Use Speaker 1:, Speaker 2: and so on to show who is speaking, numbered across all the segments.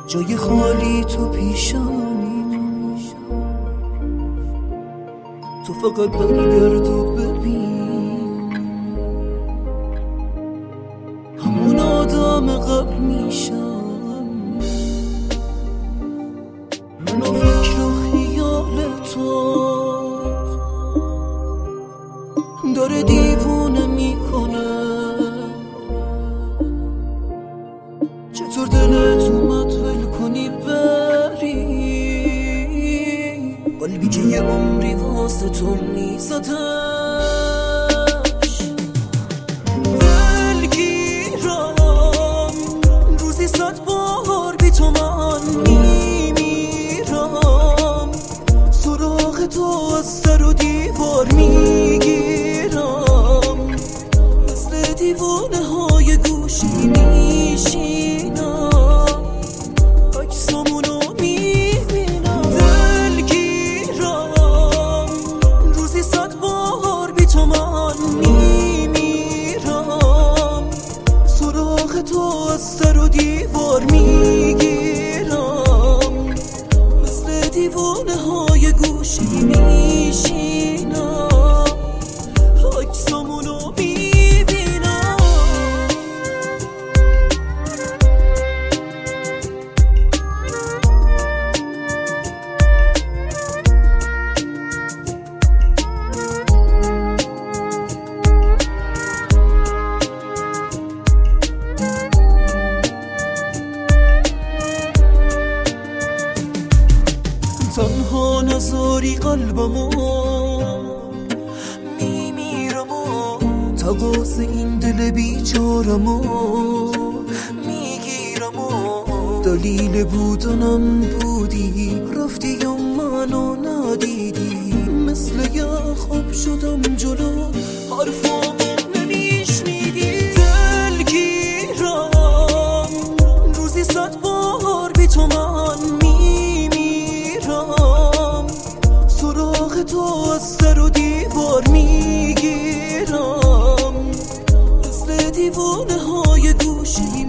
Speaker 1: جای خالی تو پیشانی، تو فقط برگرد و ببین همون آدم قبل میشم. من و فکر و خیال تو داره دیوونه میکنه. چطور دلت اومد ول کنی بری قلبی که یه عمری واسه تو میزدش. دلگیرم روزی 100 بار بی تو من میمیرم، سراغ تو از سر و دیوار میگیرم، مثل دیوانه های گوشی میشینم، عکسامونو میبینم. دلگیرم روزی 100 بار بی تو من میمیرم، سراغ تو از سر و دیوار میگیرم، مثل دیوانه های گوشی میشینم، عکسامونو میبینم. تنها نذاری قلبمو میمیرم و تقاض این دل بیچارمو میگیرم و دلیل بودنم بودی، رفتی و منو ندیدی، مثل یه خواب شدم جلو حرفامو نمیشنیدی. دلگیرم روزی 100 بار بی تو من سراغ تو از سر و دیوار میگیرم، مثل دیوانه های گوشی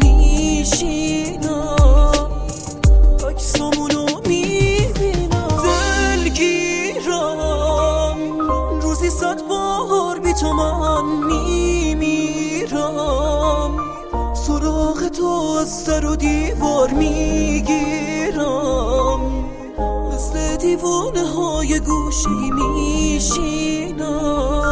Speaker 1: میشینم، عکسامونو میبینم. دلگیرم روزی 100 بار بی تو من میمیرم، سراغ تو از سر و دیوار میگیرم، مثل دیوانه های گوشی میشینم.